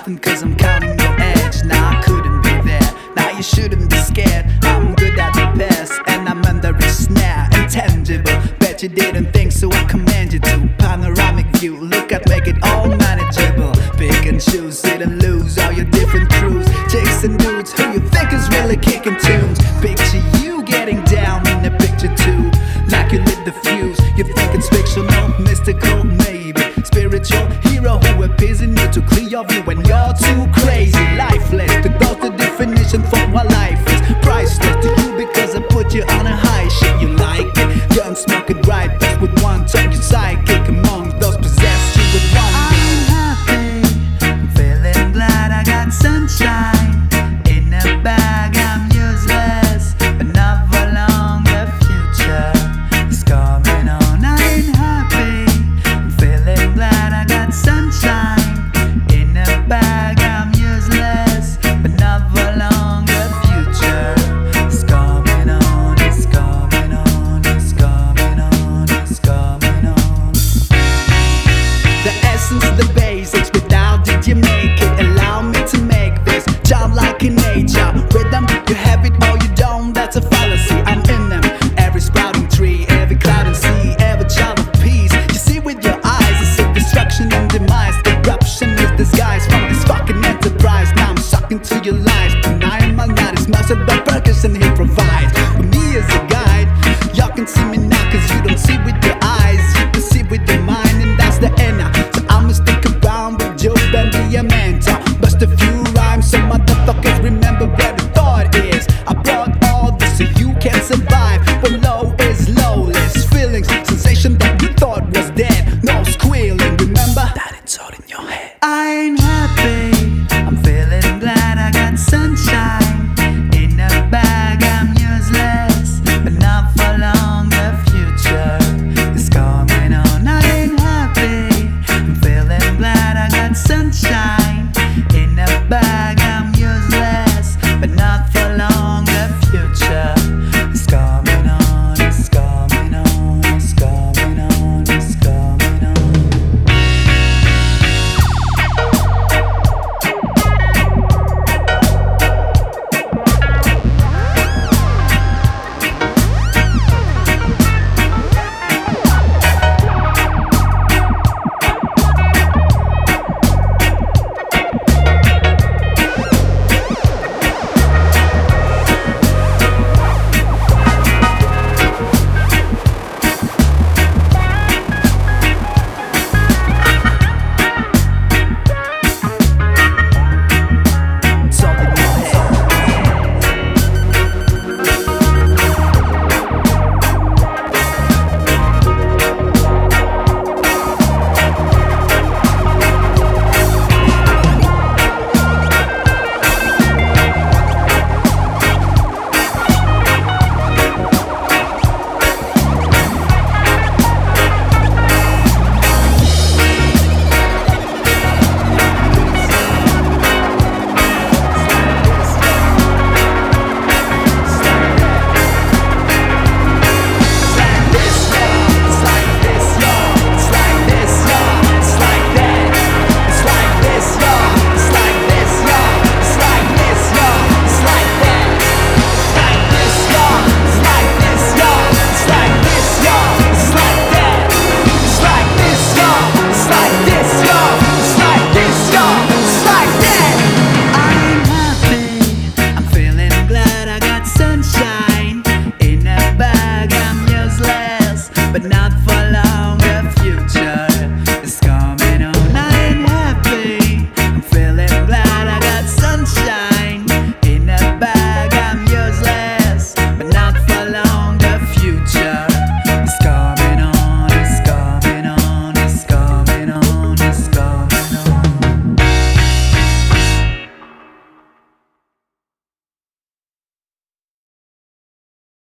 nothing cause I'm counting your edge. Nah, I couldn't be there. Nah, you shouldn't be scared. I'm good at the best, and I'm under a snare. Intangible, bet you didn't think, so I command you to. Panoramic view, look at, make it all manageable. Pick and choose, sit and lose all your different crews. Chasing dudes who you think is really kicking tunes. Picture you getting down in the picture too, like you lit the fuse. You think it's fictional, mystical, maybe spiritual hero who appears in you to clear your view when you're too crazy. Lifeless, to those the definition for what life is. Priceless to you because I put you on a high shit. You like it, young smoking right dust with one tongue. Your sidekick among those possessed you with one. I'm happy, I'm feeling glad I got sunshine in a bag. I'm useless, but not for long. The future is coming on. I ain't happy, I'm feeling glad I got sunshine in a bag. I'm useless, but not for long. The future is coming on. It's coming on. It's coming on. It's coming on. The essence, the basics, without did you make it? Allow me to make this childlike in nature. Rhythm, you have it or you don't, that's a fallacy. I'm in them, every sprouting tree, every cloud and sea, every child of peace. You see with your eyes, it's a destruction and demise. Corruption is disguised from this fucking enterprise. Now I'm sucking to your lies, denying my night is muscle the percussion he provides. For me as a guide, y'all can see me now cause you don't see with your eyes. You can see with your mind and that's the inner. So I'ma stick around with Job and be a mentor. Bust a few rhymes so motherfuckers remember where the thought is. I brought all this so you can survive. But low is lowless feelings, sensation that you thought was dead. No squealing, remember that it's all in your head. I ain't happy, I'm feeling glad I got sunshine in a bag. I'm useless, but not for long. The future is coming on. I ain't happy, I'm feeling glad I got sunshine in a bag. I'm useless, but not for long. The future is coming on. It's coming on. It's coming on. It's coming on. But not